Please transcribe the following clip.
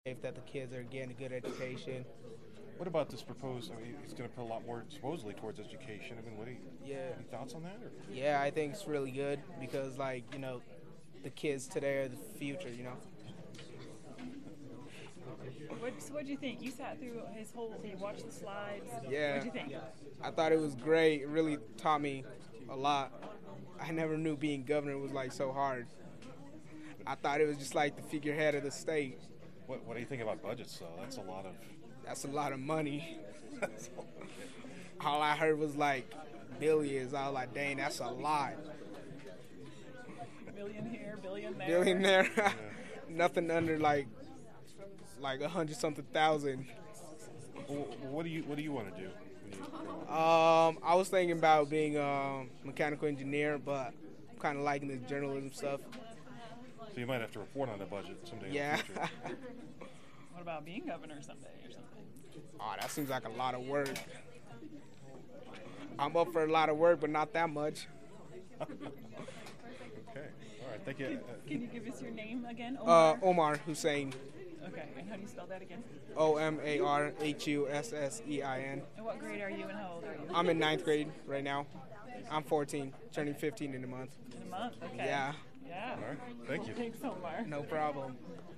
safe, that the kids are getting a good education. What about this proposed? I mean, he's going to put a lot more supposedly towards education. I mean, Yeah, any thoughts on that? Or? yeah, I think it's really good because, like, the kids today are the future. So what'd you think? You sat through his whole, you watched the slides. Yeah, What'd you think? I thought it was great. It really taught me a lot. I never knew being governor was like so hard. I thought it was just like the figurehead of the state. What do you think about budgets, though? That's a lot of. That's a lot of money. All I heard was like billions. I was like, dang, that's a lot. Million here, billion there. Billionaire. Yeah. Nothing under like 100 something thousand. Well, what do you want to do? When you grow up? I was thinking about being a mechanical engineer, but I'm kind of liking the journalism stuff. So you might have to report on the budget someday Yeah. in the future. What about being governor someday or something? Oh, that seems like a lot of work. I'm up for a lot of work, but not that much. Okay. All right. Thank you. Can you give us your name again? Omar. Omar Hussein. Okay, and how do you spell that again? OmarHussein. And what grade are you and how old are you? I'm in ninth grade right now. I'm 14, turning 15 in a month. In a month, okay. Yeah, Yeah. All right. Thank you. Thanks, Omar. no problem.